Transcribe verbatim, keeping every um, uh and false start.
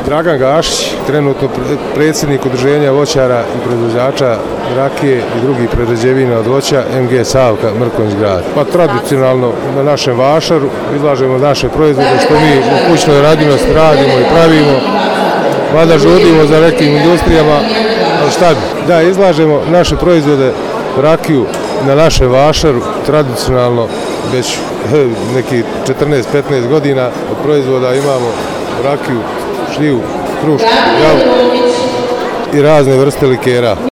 Dragan Gašić, trenutno predsjednik udruženja voćara i proizvođača rakije i drugih prerađevina od voća em ge Savka, Mrkonjić grad. Pa tradicionalno na našem vašaru izlažemo naše proizvode što mi u kućnoj radinosti radimo i pravimo. Mada žudimo za nekim industrijama, ali šta bi? Da, izlažemo naše proizvode, rakiju na našem vašaru, tradicionalno već neki četrnaest petnaest godina od proizvoda imamo rakiju, šljivu, krušku, javu i razne vrste likera.